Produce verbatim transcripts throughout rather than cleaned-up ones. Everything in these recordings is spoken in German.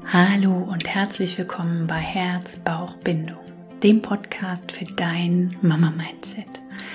Hallo und herzlich willkommen bei Herz, Bauch, Bindung, dem Podcast für dein Mama-Mindset.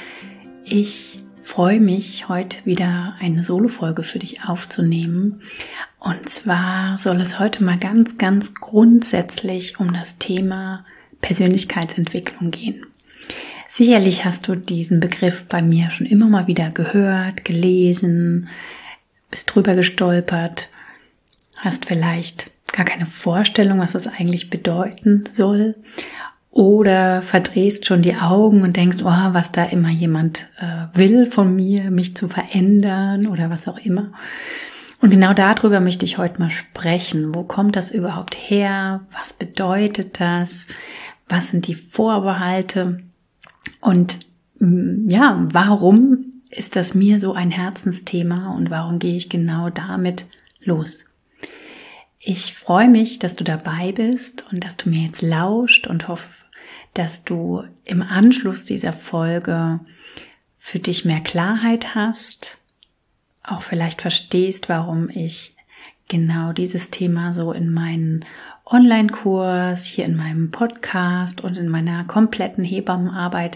Ich freue mich, heute wieder eine Solo-Folge für dich aufzunehmen. Und zwar soll es heute mal ganz, ganz grundsätzlich um das Thema Persönlichkeitsentwicklung gehen. Sicherlich hast du diesen Begriff bei mir schon immer mal wieder gehört, gelesen, bist drüber gestolpert, hast vielleicht gar keine Vorstellung, was das eigentlich bedeuten soll, oder verdrehst schon die Augen und denkst, oh, was da immer jemand äh, will von mir, mich zu verändern oder was auch immer. Und genau darüber möchte ich heute mal sprechen. Wo kommt das überhaupt her? Was bedeutet das? Was sind die Vorbehalte? Und ja, warum ist das mir so ein Herzensthema und warum gehe ich genau damit los? Ich freue mich, dass du dabei bist und dass du mir jetzt lauscht und hoffe, dass du im Anschluss dieser Folge für dich mehr Klarheit hast, auch vielleicht verstehst, warum ich genau dieses Thema so in meinen Online-Kurs, hier in meinem Podcast und in meiner kompletten Hebammenarbeit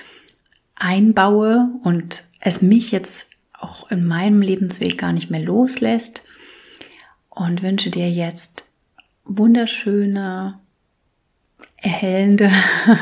einbaue und es mich jetzt auch in meinem Lebensweg gar nicht mehr loslässt. Und wünsche dir jetzt wunderschöne, erhellende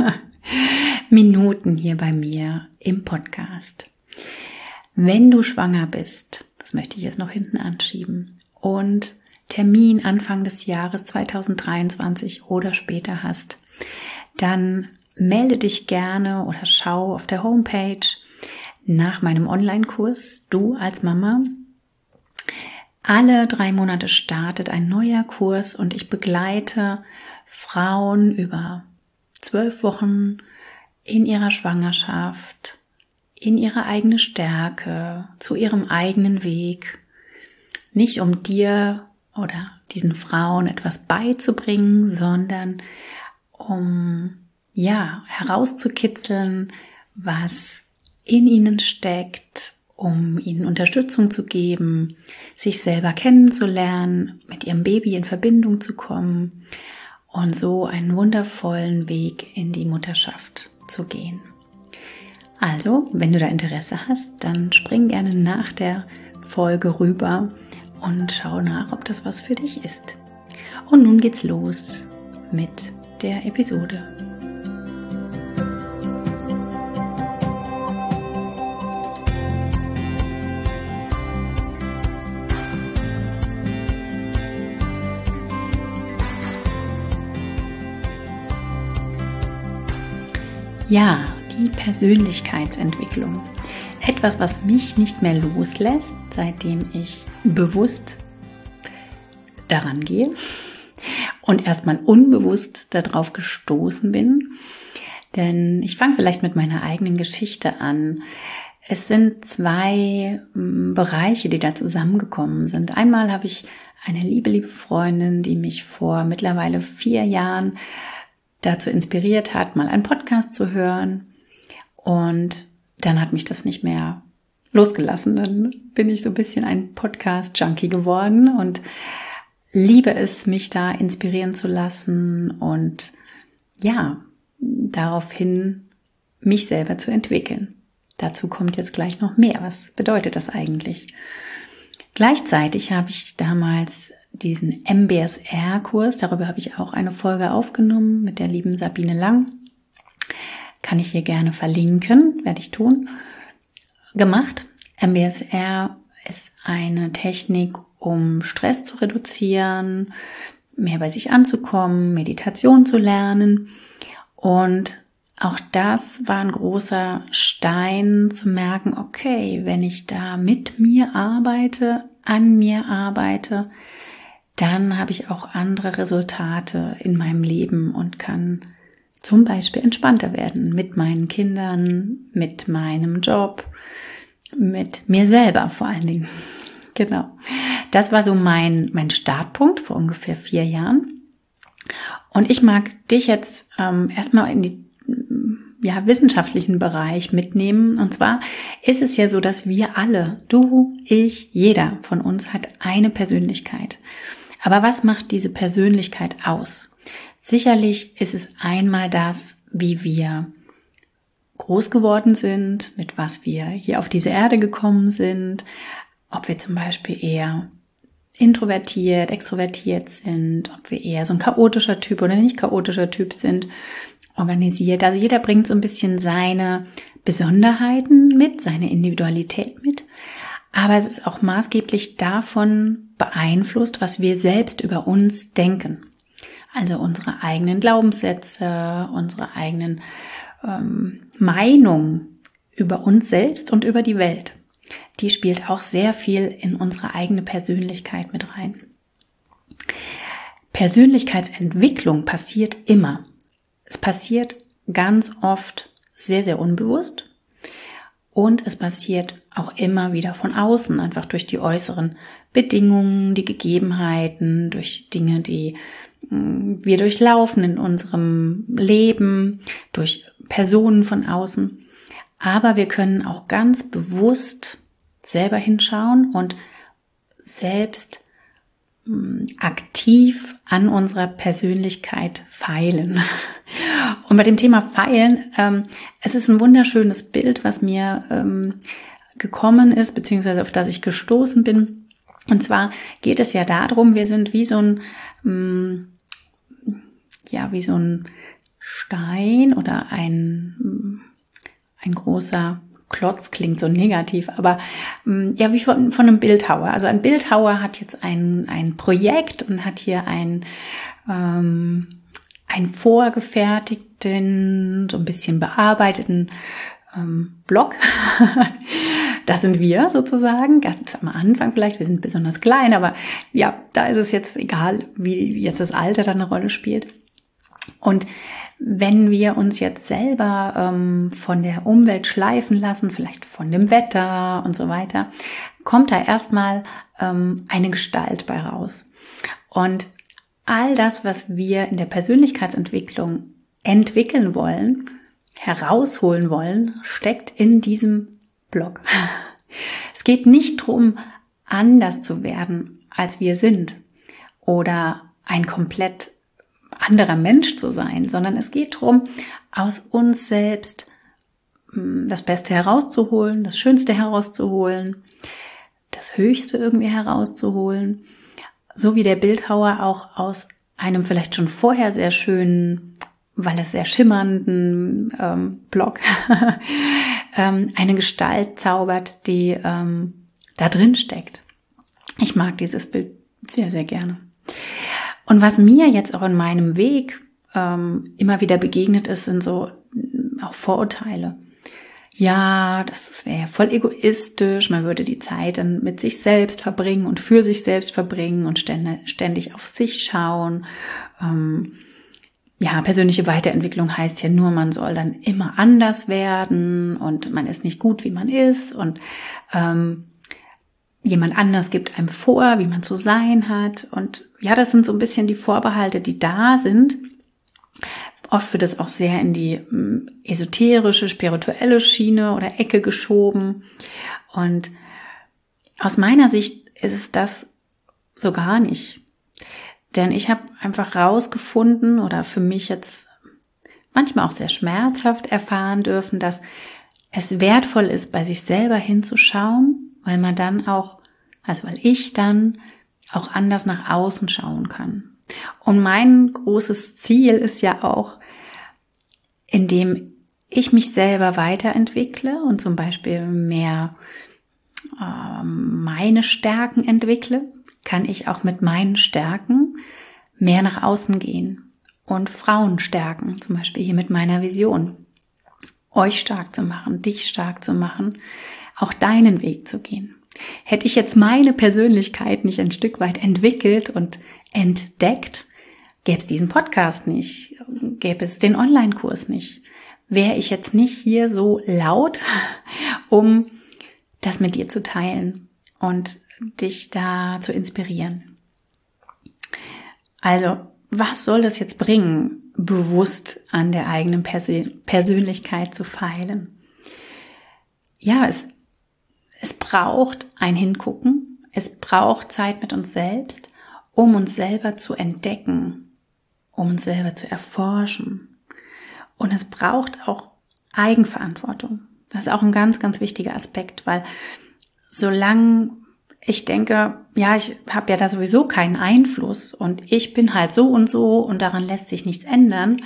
Minuten hier bei mir im Podcast. Wenn du schwanger bist, das möchte ich jetzt noch hinten anschieben, und Termin Anfang des Jahres zwanzig dreiundzwanzig oder später hast, dann melde dich gerne oder schau auf der Homepage nach meinem Online-Kurs Du als Mama. Alle drei Monate startet ein neuer Kurs und ich begleite Frauen über zwölf Wochen in ihrer Schwangerschaft, in ihre eigene Stärke, zu ihrem eigenen Weg. Nicht um dir oder diesen Frauen etwas beizubringen, sondern um ja herauszukitzeln, was in ihnen steckt, um ihnen Unterstützung zu geben, sich selber kennenzulernen, mit ihrem Baby in Verbindung zu kommen und so einen wundervollen Weg in die Mutterschaft zu gehen. Also, wenn du da Interesse hast, dann spring gerne nach der Folge rüber und schau nach, ob das was für dich ist. Und nun geht's los mit der Episode. Ja, die Persönlichkeitsentwicklung. Etwas, was mich nicht mehr loslässt, seitdem ich bewusst daran gehe und erstmal unbewusst darauf gestoßen bin. Denn ich fange vielleicht mit meiner eigenen Geschichte an. Es sind zwei Bereiche, die da zusammengekommen sind. Einmal habe ich eine liebe, liebe Freundin, die mich vor mittlerweile vier Jahren dazu inspiriert hat, mal einen Podcast zu hören, und dann hat mich das nicht mehr losgelassen. Dann bin ich so ein bisschen ein Podcast-Junkie geworden und liebe es, mich da inspirieren zu lassen und ja, daraufhin mich selber zu entwickeln. Dazu kommt jetzt gleich noch mehr. Was bedeutet das eigentlich? Gleichzeitig habe ich damals diesen M B S R-Kurs, darüber habe ich auch eine Folge aufgenommen mit der lieben Sabine Lang. Kann ich hier gerne verlinken, werde ich tun. Gemacht. M B S R ist eine Technik, um Stress zu reduzieren, mehr bei sich anzukommen, Meditation zu lernen. Und auch das war ein großer Stein zu merken, okay, wenn ich da mit mir arbeite, an mir arbeite, dann habe ich auch andere Resultate in meinem Leben und kann zum Beispiel entspannter werden mit meinen Kindern, mit meinem Job, mit mir selber vor allen Dingen. Genau. Das war so mein, mein Startpunkt vor ungefähr vier Jahren. Und ich mag dich jetzt ähm, erstmal in die ja, wissenschaftlichen Bereich mitnehmen. Und zwar ist es ja so, dass wir alle, du, ich, jeder von uns hat eine Persönlichkeit. Aber was macht diese Persönlichkeit aus? Sicherlich ist es einmal das, wie wir groß geworden sind, mit was wir hier auf diese Erde gekommen sind, ob wir zum Beispiel eher introvertiert, extrovertiert sind, ob wir eher so ein chaotischer Typ oder nicht chaotischer Typ sind, organisiert. Also jeder bringt so ein bisschen seine Besonderheiten mit, seine Individualität mit. Aber es ist auch maßgeblich davon beeinflusst, was wir selbst über uns denken. Also unsere eigenen Glaubenssätze, unsere eigenen ähm, Meinungen über uns selbst und über die Welt. Die spielt auch sehr viel in unsere eigene Persönlichkeit mit rein. Persönlichkeitsentwicklung passiert immer. Es passiert ganz oft sehr, sehr unbewusst. Und es passiert auch immer wieder von außen, einfach durch die äußeren Bedingungen, die Gegebenheiten, durch Dinge, die mh, wir durchlaufen in unserem Leben, durch Personen von außen. Aber wir können auch ganz bewusst selber hinschauen und selbst mh, aktiv an unserer Persönlichkeit feilen. Und bei dem Thema Feilen, ähm, es ist ein wunderschönes Bild, was mir ähm, gekommen ist, beziehungsweise auf das ich gestoßen bin. Und zwar geht es ja darum, wir sind wie so ein, ähm, ja, wie so ein Stein oder ein, ein großer Klotz, klingt so negativ, aber ähm, ja, wie von, von einem Bildhauer. Also ein Bildhauer hat jetzt ein, ein Projekt und hat hier ein, ähm, einen vorgefertigten, so ein bisschen bearbeiteten ähm, Block. Das sind wir sozusagen, ganz am Anfang vielleicht. Wir sind besonders klein, aber ja, da ist es jetzt egal, wie jetzt das Alter da eine Rolle spielt. Und wenn wir uns jetzt selber ähm, von der Umwelt schleifen lassen, vielleicht von dem Wetter und so weiter, kommt da erstmal ähm, eine Gestalt bei raus. Und all das, was wir in der Persönlichkeitsentwicklung entwickeln wollen, herausholen wollen, steckt in diesem Block. Es geht nicht darum, anders zu werden, als wir sind oder ein komplett anderer Mensch zu sein, sondern es geht darum, aus uns selbst das Beste herauszuholen, das Schönste herauszuholen, das Höchste irgendwie herauszuholen, so wie der Bildhauer auch aus einem vielleicht schon vorher sehr schönen, weil es sehr schimmernden ähm, Block ähm, eine Gestalt zaubert, die ähm, da drin steckt. Ich mag dieses Bild sehr, sehr gerne. Und was mir jetzt auch in meinem Weg ähm, immer wieder begegnet ist, sind so auch Vorurteile. Ja, das wäre ja voll egoistisch, man würde die Zeit dann mit sich selbst verbringen und für sich selbst verbringen und ständig auf sich schauen. Ähm, ja, persönliche Weiterentwicklung heißt ja nur, man soll dann immer anders werden und man ist nicht gut, wie man ist und ähm, jemand anders gibt einem vor, wie man zu sein hat. Und ja, das sind so ein bisschen die Vorbehalte, die da sind. Oft wird es auch sehr in die ähm, esoterische, spirituelle Schiene oder Ecke geschoben. Und aus meiner Sicht ist es das so gar nicht. Denn ich habe einfach rausgefunden oder für mich jetzt manchmal auch sehr schmerzhaft erfahren dürfen, dass es wertvoll ist, bei sich selber hinzuschauen, weil man dann auch, also weil ich dann auch anders nach außen schauen kann. Und mein großes Ziel ist ja auch, indem ich mich selber weiterentwickle und zum Beispiel mehr äh, meine Stärken entwickle, kann ich auch mit meinen Stärken mehr nach außen gehen und Frauen stärken, zum Beispiel hier mit meiner Vision. Euch stark zu machen, dich stark zu machen, auch deinen Weg zu gehen. Hätte ich jetzt meine Persönlichkeit nicht ein Stück weit entwickelt und entdeckt, gäbe es diesen Podcast nicht, gäbe es den Online-Kurs nicht, wäre ich jetzt nicht hier so laut, um das mit dir zu teilen und dich da zu inspirieren. Also, was soll das jetzt bringen, bewusst an der eigenen Persön- Persönlichkeit zu feilen? Ja, es, es braucht ein Hingucken, es braucht Zeit mit uns selbst um uns selber zu entdecken, um uns selber zu erforschen. Und es braucht auch Eigenverantwortung. Das ist auch ein ganz, ganz wichtiger Aspekt, weil solange ich denke, ja, ich habe ja da sowieso keinen Einfluss und ich bin halt so und so und daran lässt sich nichts ändern,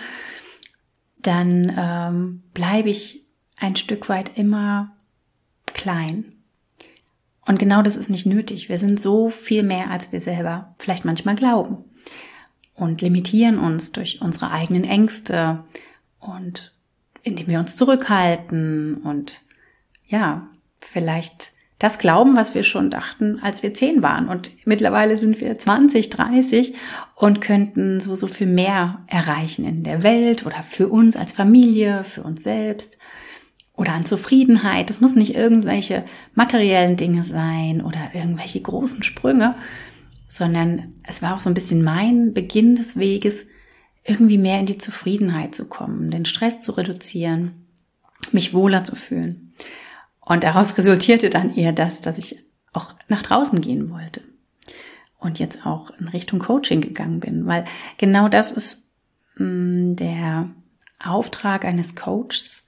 dann ähm, bleibe ich ein Stück weit immer klein. Und genau das ist nicht nötig. Wir sind so viel mehr, als wir selber vielleicht manchmal glauben und limitieren uns durch unsere eigenen Ängste und indem wir uns zurückhalten und ja, vielleicht das glauben, was wir schon dachten, als wir zehn waren. Und mittlerweile sind wir zwanzig, dreißig und könnten so, so viel mehr erreichen in der Welt oder für uns als Familie, für uns selbst oder an Zufriedenheit. Das muss nicht irgendwelche materiellen Dinge sein oder irgendwelche großen Sprünge, sondern es war auch so ein bisschen mein Beginn des Weges, irgendwie mehr in die Zufriedenheit zu kommen, den Stress zu reduzieren, mich wohler zu fühlen. Und daraus resultierte dann eher das, dass ich auch nach draußen gehen wollte und jetzt auch in Richtung Coaching gegangen bin, weil genau das ist mh, der Auftrag eines Coaches,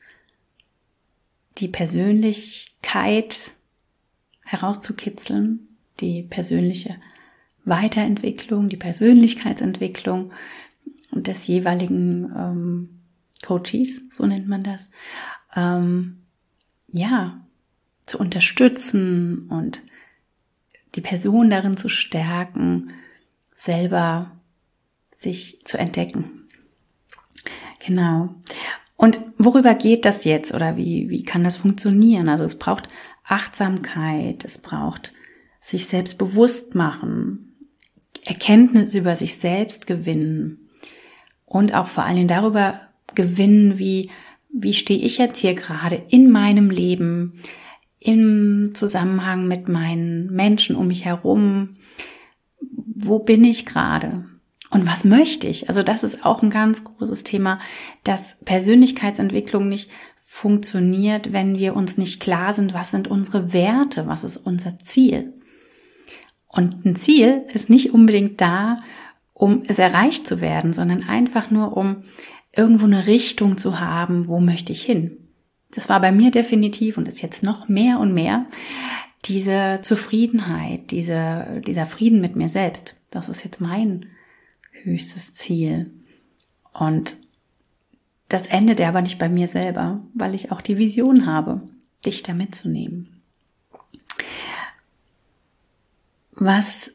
die Persönlichkeit herauszukitzeln, die persönliche Weiterentwicklung, die Persönlichkeitsentwicklung des jeweiligen ähm, Coaches, so nennt man das, ähm, ja, zu unterstützen und die Person darin zu stärken, selber sich zu entdecken. Genau. Und worüber geht das jetzt oder wie, wie kann das funktionieren? Also es braucht Achtsamkeit, es braucht sich selbst bewusst machen, Erkenntnis über sich selbst gewinnen und auch vor allen Dingen darüber gewinnen, wie, wie stehe ich jetzt hier gerade in meinem Leben, im Zusammenhang mit meinen Menschen um mich herum, wo bin ich gerade und was möchte ich? Also das ist auch ein ganz großes Thema, dass Persönlichkeitsentwicklung nicht funktioniert, wenn wir uns nicht klar sind, was sind unsere Werte, was ist unser Ziel. Und ein Ziel ist nicht unbedingt da, um es erreicht zu werden, sondern einfach nur, um irgendwo eine Richtung zu haben, wo möchte ich hin. Das war bei mir definitiv und ist jetzt noch mehr und mehr diese Zufriedenheit, diese, dieser Frieden mit mir selbst. Das ist jetzt mein höchstes Ziel. Und das endet aber nicht bei mir selber, weil ich auch die Vision habe, dich da mitzunehmen. Was,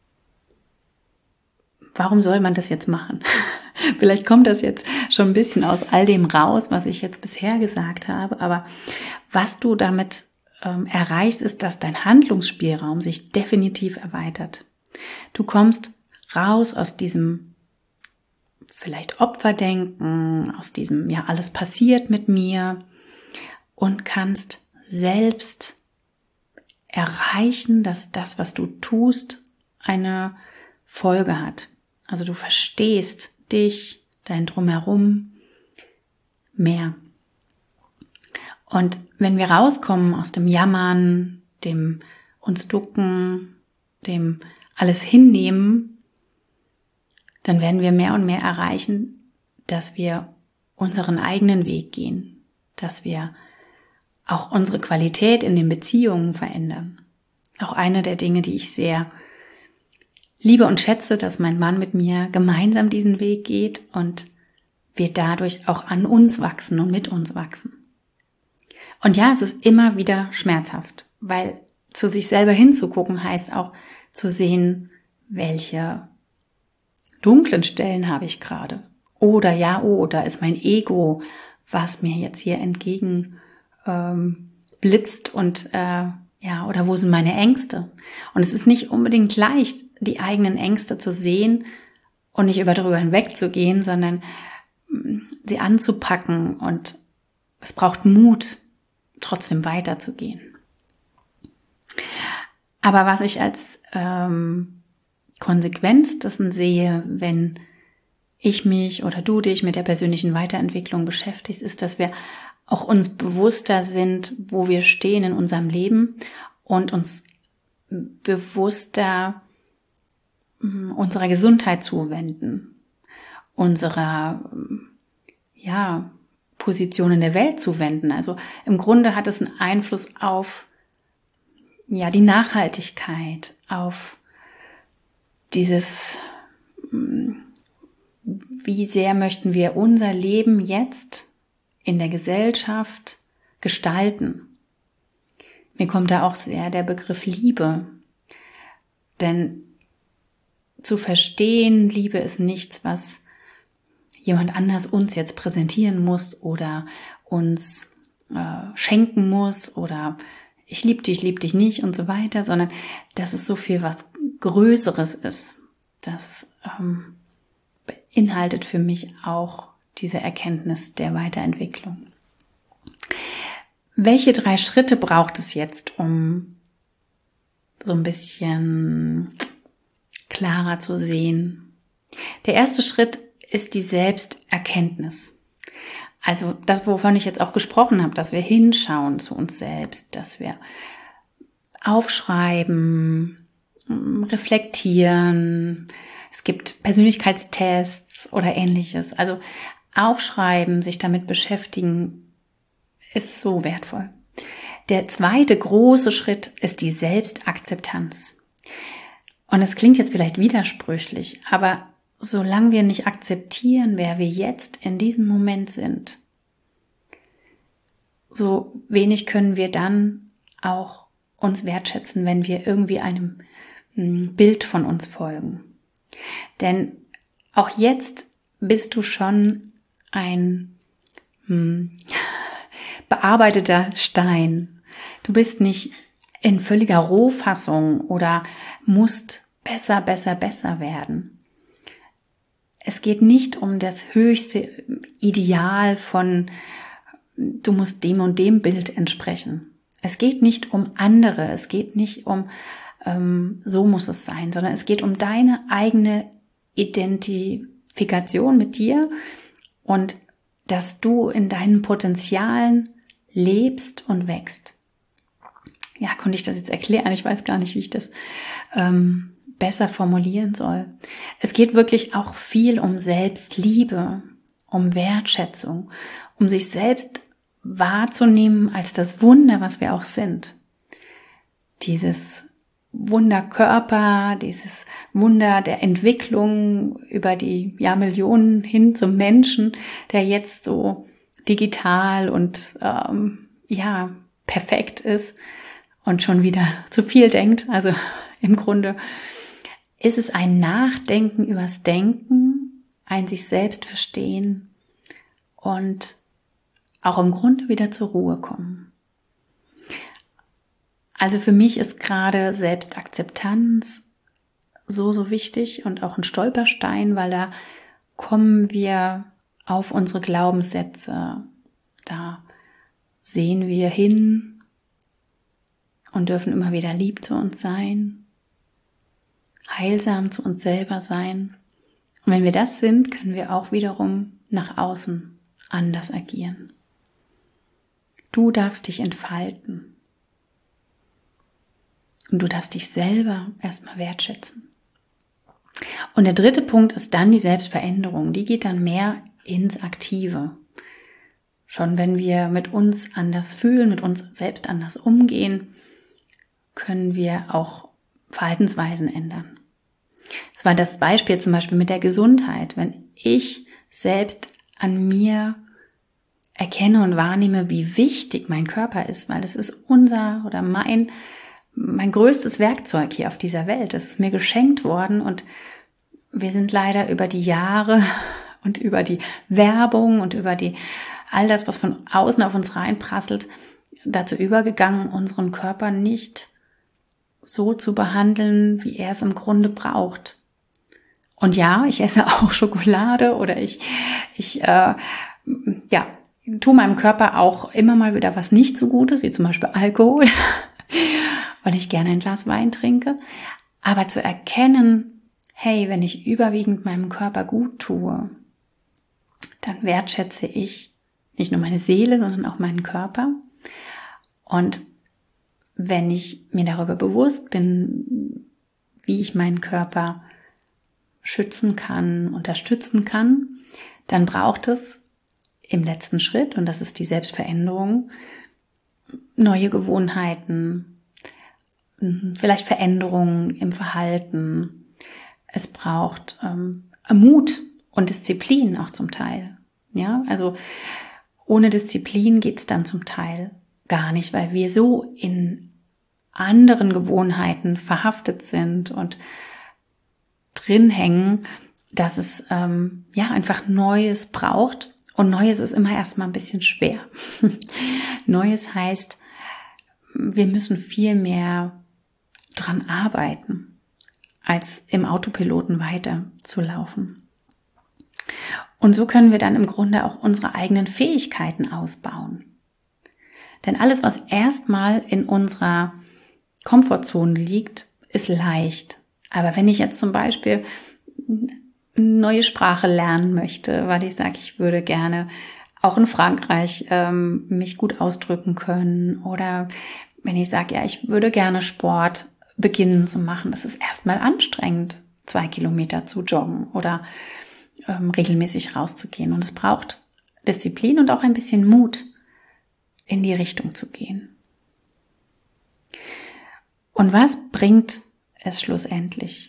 warum soll man das jetzt machen? Vielleicht kommt das jetzt schon ein bisschen aus all dem raus, was ich jetzt bisher gesagt habe, aber was du damit ähm, erreichst, ist, dass dein Handlungsspielraum sich definitiv erweitert. Du kommst raus aus diesem vielleicht Opferdenken, aus diesem, ja, alles passiert mit mir und kannst selbst erreichen, dass das, was du tust, eine Folge hat. Also du verstehst dich, dein Drumherum mehr. Und wenn wir rauskommen aus dem Jammern, dem uns ducken, dem alles hinnehmen, dann werden wir mehr und mehr erreichen, dass wir unseren eigenen Weg gehen, dass wir auch unsere Qualität in den Beziehungen verändern. Auch eine der Dinge, die ich sehr liebe und schätze, dass mein Mann mit mir gemeinsam diesen Weg geht und wir dadurch auch an uns wachsen und mit uns wachsen. Und ja, es ist immer wieder schmerzhaft, weil zu sich selber hinzugucken heißt auch zu sehen, welche dunklen Stellen habe ich gerade. Oder ja, oh, da ist mein Ego, was mir jetzt hier entgegen ähm, blitzt und äh, ja, oder wo sind meine Ängste? Und es ist nicht unbedingt leicht, die eigenen Ängste zu sehen und nicht über darüber hinwegzugehen, sondern sie anzupacken und es braucht Mut, trotzdem weiterzugehen. Aber was ich als ähm, Konsequenz dessen sehe, wenn ich mich oder du dich mit der persönlichen Weiterentwicklung beschäftigst, ist, dass wir auch uns bewusster sind, wo wir stehen in unserem Leben und uns bewusster unserer Gesundheit zuwenden, unserer ja, Position in der Welt zuwenden. Also im Grunde hat es einen Einfluss auf ja, die Nachhaltigkeit, auf dieses, wie sehr möchten wir unser Leben jetzt in der Gesellschaft gestalten. Mir kommt da auch sehr der Begriff Liebe. Denn zu verstehen, Liebe ist nichts, was jemand anders uns jetzt präsentieren muss oder uns äh, schenken muss oder ich liebe dich, ich liebe dich nicht und so weiter, sondern dass es so viel was Größeres ist. Das ähm, beinhaltet für mich auch diese Erkenntnis der Weiterentwicklung. Welche drei Schritte braucht es jetzt, um so ein bisschen klarer zu sehen? Der erste Schritt ist die Selbsterkenntnis. Also das, wovon ich jetzt auch gesprochen habe, dass wir hinschauen zu uns selbst, dass wir aufschreiben, reflektieren. Es gibt Persönlichkeitstests oder Ähnliches. Also aufschreiben, sich damit beschäftigen, ist so wertvoll. Der zweite große Schritt ist die Selbstakzeptanz. Und es klingt jetzt vielleicht widersprüchlich, aber solange wir nicht akzeptieren, wer wir jetzt in diesem Moment sind, so wenig können wir dann auch uns wertschätzen, wenn wir irgendwie einem Bild von uns folgen. Denn auch jetzt bist du schon ein hm, bearbeiteter Stein. Du bist nicht in völliger Rohfassung oder musst besser, besser, besser werden. Es geht nicht um das höchste Ideal von, du musst dem und dem Bild entsprechen. Es geht nicht um andere, es geht nicht um, ähm, so muss es sein, sondern es geht um deine eigene Identifikation mit dir und dass du in deinen Potenzialen lebst und wächst. Ja, konnte ich das jetzt erklären? Ich weiß gar nicht, wie ich das ähm, besser formulieren soll. Es geht wirklich auch viel um Selbstliebe, um Wertschätzung, um sich selbst wahrzunehmen als das Wunder, was wir auch sind. Dieses Wunderkörper, dieses Wunder der Entwicklung über die Jahrmillionen hin zum Menschen, der jetzt so digital und ähm, ja perfekt ist und schon wieder zu viel denkt. Also im Grunde ist es ein Nachdenken übers Denken, ein sich selbst verstehen und auch im Grunde wieder zur Ruhe kommen. Also für mich ist gerade Selbstakzeptanz so, so wichtig und auch ein Stolperstein, weil da kommen wir auf unsere Glaubenssätze, da sehen wir hin und dürfen immer wieder lieb zu uns sein, heilsam zu uns selber sein. Und wenn wir das sind, können wir auch wiederum nach außen anders agieren. Du darfst dich entfalten. Und du darfst dich selber erstmal wertschätzen. Und der dritte Punkt ist dann die Selbstveränderung. Die geht dann mehr ins Aktive. Schon wenn wir mit uns anders fühlen, mit uns selbst anders umgehen, können wir auch Verhaltensweisen ändern. Das war das Beispiel zum Beispiel mit der Gesundheit. Wenn ich selbst an mir erkenne und wahrnehme, wie wichtig mein Körper ist, weil es ist unser oder mein, mein größtes Werkzeug hier auf dieser Welt. Es ist mir geschenkt worden und wir sind leider über die Jahre und über die Werbung und über die all das, was von außen auf uns reinprasselt, dazu übergegangen, unseren Körper nicht so zu behandeln, wie er es im Grunde braucht. Und ja, ich esse auch Schokolade oder ich, ich äh, ja, tue meinem Körper auch immer mal wieder was nicht so Gutes, wie zum Beispiel Alkohol, weil ich gerne ein Glas Wein trinke. Aber zu erkennen, hey, wenn ich überwiegend meinem Körper gut tue, dann wertschätze ich nicht nur meine Seele, sondern auch meinen Körper. Und wenn ich mir darüber bewusst bin, wie ich meinen Körper schützen kann, unterstützen kann, dann braucht es im letzten Schritt, und das ist die Selbstveränderung, neue Gewohnheiten, vielleicht Veränderungen im Verhalten. Es braucht ähm, Mut und Disziplin auch zum Teil. Ja, also ohne Disziplin geht es dann zum Teil gar nicht, weil wir so in anderen Gewohnheiten verhaftet sind und drin hängen, dass es ähm, ja einfach Neues braucht. Und Neues ist immer erstmal ein bisschen schwer. Neues heißt, wir müssen viel mehr dran arbeiten, als im Autopiloten weiter zu laufen. Und so können wir dann im Grunde auch unsere eigenen Fähigkeiten ausbauen. Denn alles, was erstmal in unserer Komfortzone liegt, ist leicht. Aber wenn ich jetzt zum Beispiel eine neue Sprache lernen möchte, weil ich sage, ich würde gerne auch in Frankreich ähm, mich gut ausdrücken können, oder wenn ich sage, ja, ich würde gerne Sport beginnen zu machen, das ist erstmal anstrengend, zwei Kilometer zu joggen oder ähm, regelmäßig rauszugehen. Und es braucht Disziplin und auch ein bisschen Mut, in die Richtung zu gehen. Und was bringt es schlussendlich,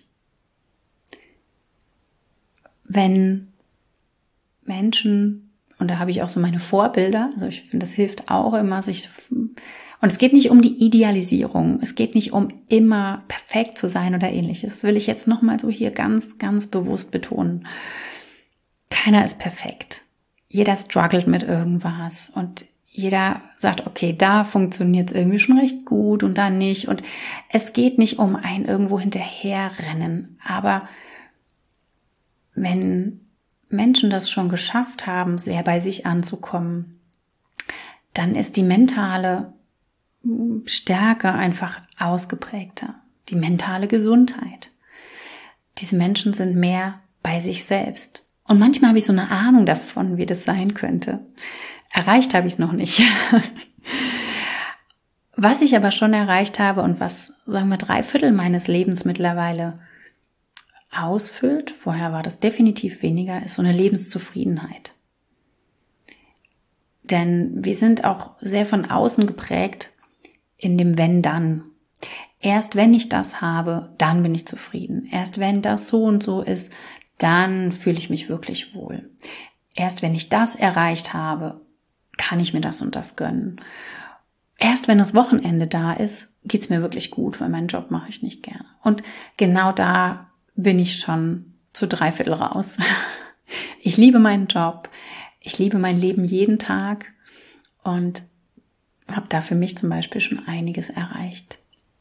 wenn Menschen, und da habe ich auch so meine Vorbilder, also ich finde, das hilft auch immer, sich, und es geht nicht um die Idealisierung, es geht nicht um immer perfekt zu sein oder ähnliches. Das will ich jetzt nochmal so hier ganz, ganz bewusst betonen. Keiner ist perfekt. Jeder struggelt mit irgendwas und jeder sagt, okay, da funktioniert es irgendwie schon recht gut und da nicht. Und es geht nicht um ein irgendwo hinterherrennen. Aber wenn Menschen das schon geschafft haben, sehr bei sich anzukommen, dann ist die mentale Stärke einfach ausgeprägter. Die mentale Gesundheit. Diese Menschen sind mehr bei sich selbst. Und manchmal habe ich so eine Ahnung davon, wie das sein könnte. Erreicht habe ich es noch nicht. Was ich aber schon erreicht habe und was, sagen wir, drei Viertel meines Lebens mittlerweile ausfüllt, vorher war das definitiv weniger, ist so eine Lebenszufriedenheit. Denn wir sind auch sehr von außen geprägt in dem Wenn-Dann. Erst wenn ich das habe, dann bin ich zufrieden. Erst wenn das so und so ist, dann fühle ich mich wirklich wohl. Erst wenn ich das erreicht habe, kann ich mir das und das gönnen. Erst wenn das Wochenende da ist, geht's mir wirklich gut, weil meinen Job mache ich nicht gerne. Und genau da bin ich schon zu drei Viertel raus. Ich liebe meinen Job, ich liebe mein Leben jeden Tag und habe da für mich zum Beispiel schon einiges erreicht.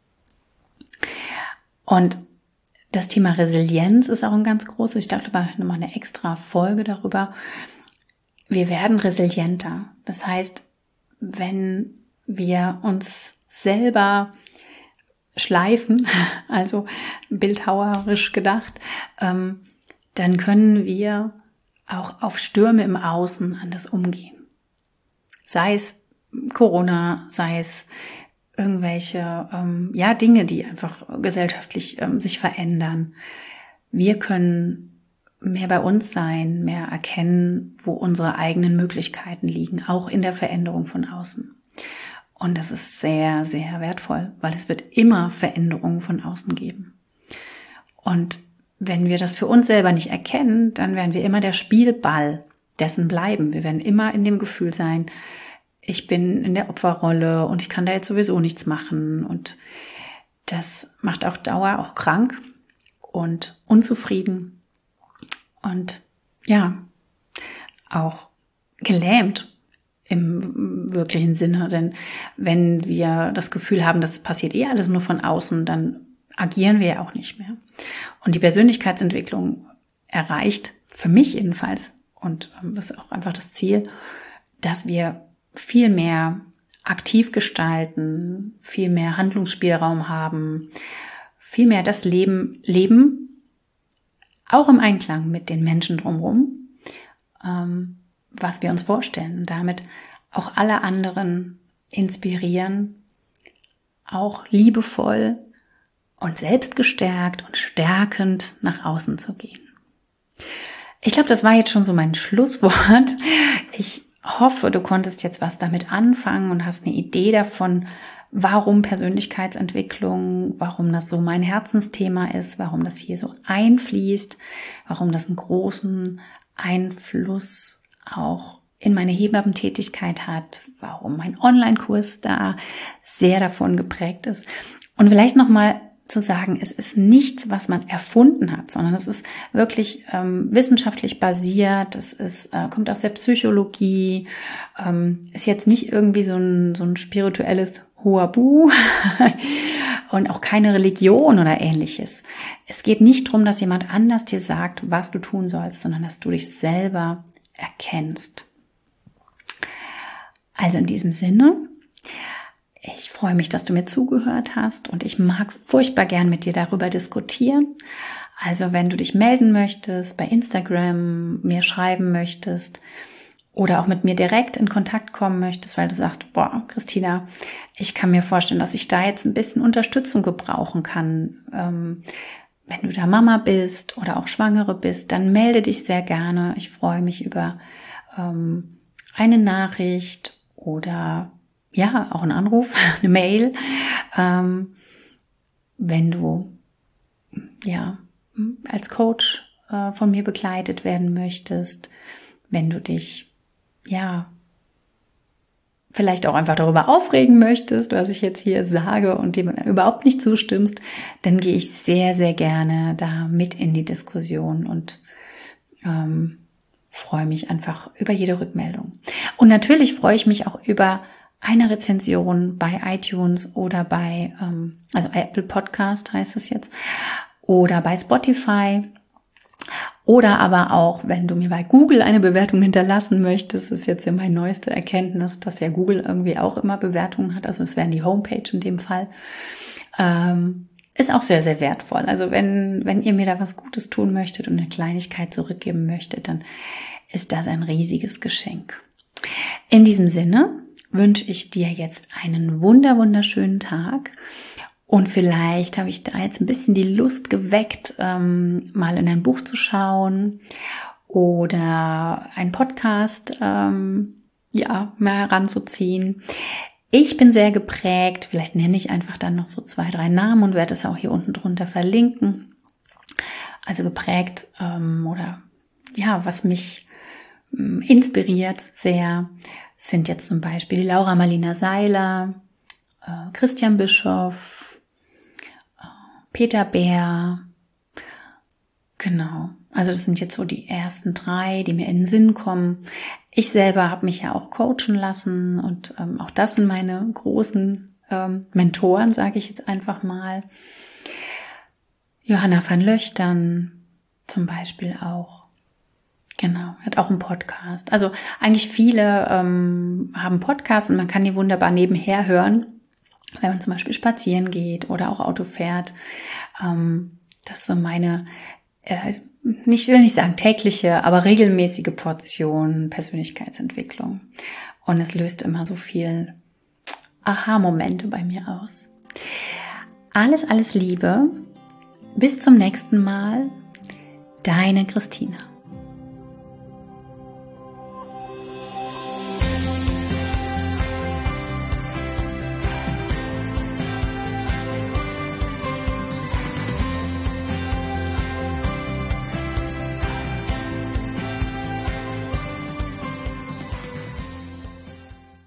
Und das Thema Resilienz ist auch ein ganz großes. Ich dachte mal nochmal eine extra Folge darüber. Wir werden resilienter. Das heißt, wenn wir uns selber schleifen, also bildhauerisch gedacht, ähm, dann können wir auch auf Stürme im Außen anders umgehen. Sei es Corona, sei es irgendwelche ähm, ja Dinge, die einfach gesellschaftlich ähm, sich verändern. Wir können mehr bei uns sein, mehr erkennen, wo unsere eigenen Möglichkeiten liegen, auch in der Veränderung von außen. Und das ist sehr, sehr wertvoll, weil es wird immer Veränderungen von außen geben. Und wenn wir das für uns selber nicht erkennen, dann werden wir immer der Spielball dessen bleiben. Wir werden immer in dem Gefühl sein, ich bin in der Opferrolle und ich kann da jetzt sowieso nichts machen. Und das macht auf Dauer auch krank und unzufrieden und ja, auch gelähmt im wirklichen Sinne. Denn wenn wir das Gefühl haben, das passiert eh alles nur von außen, dann agieren wir ja auch nicht mehr. Und die Persönlichkeitsentwicklung erreicht für mich jedenfalls, und das ist auch einfach das Ziel, dass wir viel mehr aktiv gestalten, viel mehr Handlungsspielraum haben, viel mehr das Leben leben, auch im Einklang mit den Menschen drumherum, ähm, was wir uns vorstellen und damit auch alle anderen inspirieren, auch liebevoll und selbstgestärkt und stärkend nach außen zu gehen. Ich glaube, das war jetzt schon so mein Schlusswort. Ich hoffe, du konntest jetzt was damit anfangen und hast eine Idee davon, warum Persönlichkeitsentwicklung, warum das so mein Herzensthema ist, warum das hier so einfließt, warum das einen großen Einfluss auch in meine Hebammentätigkeit hat, warum mein Online-Kurs da sehr davon geprägt ist. Und vielleicht nochmal zu sagen, es ist nichts, was man erfunden hat, sondern es ist wirklich ähm, wissenschaftlich basiert, es ist, äh, kommt aus der Psychologie, ähm, ist jetzt nicht irgendwie so ein, so ein spirituelles Huabu und auch keine Religion oder ähnliches. Es geht nicht darum, dass jemand anders dir sagt, was du tun sollst, sondern dass du dich selber erkennst. Also in diesem Sinne, ich freue mich, dass du mir zugehört hast und ich mag furchtbar gern mit dir darüber diskutieren. Also wenn du dich melden möchtest, bei Instagram mir schreiben möchtest oder auch mit mir direkt in Kontakt kommen möchtest, weil du sagst, boah, Christina, ich kann mir vorstellen, dass ich da jetzt ein bisschen Unterstützung gebrauchen kann. Ähm, wenn du da Mama bist oder auch Schwangere bist, dann melde dich sehr gerne. Ich freue mich über ähm, eine Nachricht oder ja, auch ein Anruf, eine Mail, ähm, wenn du ja als Coach äh, von mir begleitet werden möchtest, wenn du dich ja vielleicht auch einfach darüber aufregen möchtest, was ich jetzt hier sage und dem überhaupt nicht zustimmst, dann gehe ich sehr, sehr gerne da mit in die Diskussion und ähm, freue mich einfach über jede Rückmeldung. Und natürlich freue ich mich auch über eine Rezension bei iTunes oder bei, ähm, also Apple Podcast heißt es jetzt, oder bei Spotify. Oder aber auch, wenn du mir bei Google eine Bewertung hinterlassen möchtest, ist jetzt ja meine neueste Erkenntnis, dass ja Google irgendwie auch immer Bewertungen hat. Also es wäre die Homepage in dem Fall. Ähm, ist auch sehr, sehr wertvoll. Also wenn, wenn ihr mir da was Gutes tun möchtet und eine Kleinigkeit zurückgeben möchtet, dann ist das ein riesiges Geschenk. In diesem Sinne wünsche ich dir jetzt einen wunder, wunderschönen Tag. Und vielleicht habe ich da jetzt ein bisschen die Lust geweckt, ähm, mal in ein Buch zu schauen oder einen Podcast ähm, ja, mal heranzuziehen. Ich bin sehr geprägt, vielleicht nenne ich einfach dann noch so zwei, drei Namen und werde es auch hier unten drunter verlinken. Also geprägt ähm, oder ja, was mich ähm, inspiriert sehr, sind jetzt zum Beispiel die Laura Marlina Seiler, äh, Christian Bischoff, äh, Peter Bär, genau. Also das sind jetzt so die ersten drei, die mir in den Sinn kommen. Ich selber habe mich ja auch coachen lassen und ähm, auch das sind meine großen ähm, Mentoren, sage ich jetzt einfach mal. Johanna van Löchtern zum Beispiel auch. Genau, hat auch einen Podcast. Also eigentlich viele ähm, haben Podcasts und man kann die wunderbar nebenher hören, wenn man zum Beispiel spazieren geht oder auch Auto fährt. Ähm, das ist so meine, äh, nicht will nicht sagen tägliche, aber regelmäßige Portion Persönlichkeitsentwicklung. Und es löst immer so viel Aha-Momente bei mir aus. Alles, alles Liebe. Bis zum nächsten Mal. Deine Christina.